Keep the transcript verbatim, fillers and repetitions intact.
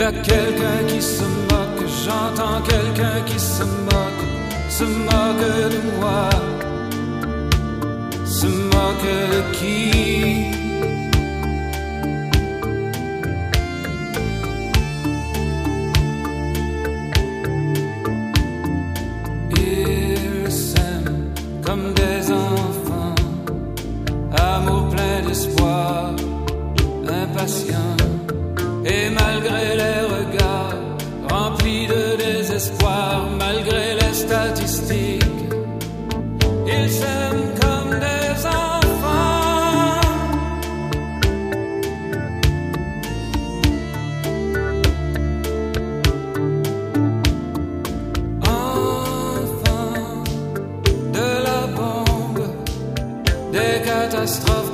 y a quelqu'un qui se moque, j'entends quelqu'un qui se moque, se moque de moi, se moque de qui? Ils s'aiment comme des enfants, amour plein d'espoir, impatient. Et malgré les regards remplis de désespoir, malgré les statistiques, ils s'aiment comme des enfants. Enfants de la bombe, des catastrophes